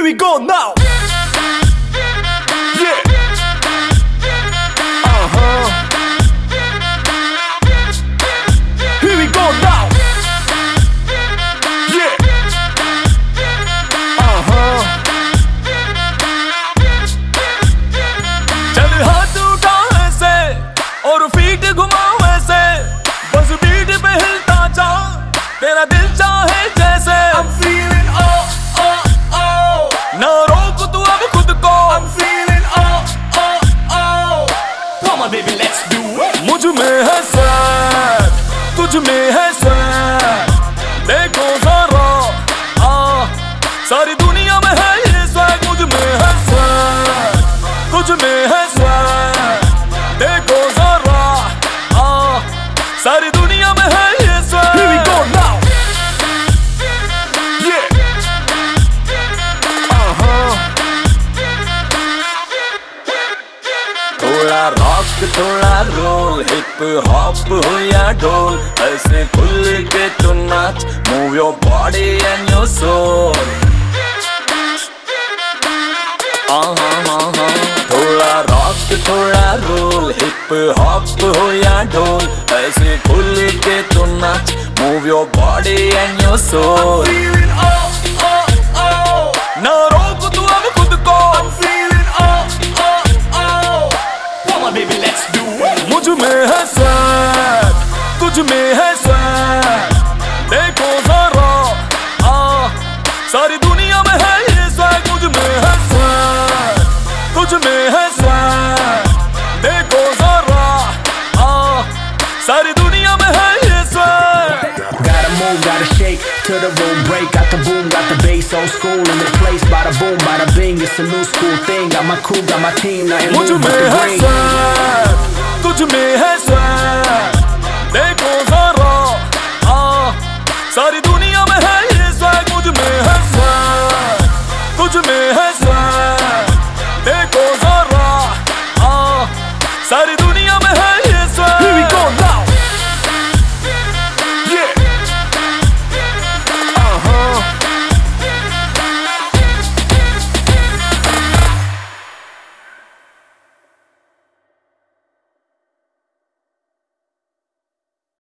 we go now. Yeah. Here we go now. Yeah. चल हाथ उठा ऐसे और फीट घुमाओ ऐसे, बस बीट पे हिलता जा, तेरा दिल चाहे जैसे। I'm feeling oh oh oh, ना रोक तू अब खुद को। I'm feeling oh oh oh, come on baby let's do it। मुझ में है स्वैग, तुझ में है स्वैग, देखो जरा सारी दुनिया में है ये स्वैग। मुझ में है स्वैग, तुझ में है स्वैग, देखो जरा सारी दुनिया में है ये swag. Here we go now. Yeah. थोड़ा रॉक थोड़ा रोल, हिप हॉप हो या ढोल, ऐसे खुल के तो नाच, move your body and your soul. थोड़ा रॉक थोड़ा रोल, हिप हॉप हो या ढोल, ऐसे खुल के तो नाच, move your body and your soul. ना रोक तू अब खुद को। I'm feeling oh oh oh, come on baby let's do it। मुझ में है स्वैग, तुझ में है स्वैग, देखो जरा सारी दुनिया में है ये स्वैग। मुझ में है स्वैग, तुझ में है स्वैग, देखो जरा सारी दुनिया में है ये swag. Gotta move, gotta shake till the room break. Got the boom, got the bass, old school in the place. Bada boom, bada bing, it's a new school thing. Got my crew, got my team, nothing मुझ new but में the है green. Swag, तुझ में है swag, देखो जरा सारी दुनिया में है ये स्वैग। मुझ में है स्वैग, तुझ में है स्वैग, देखो जरा सारी दुनिया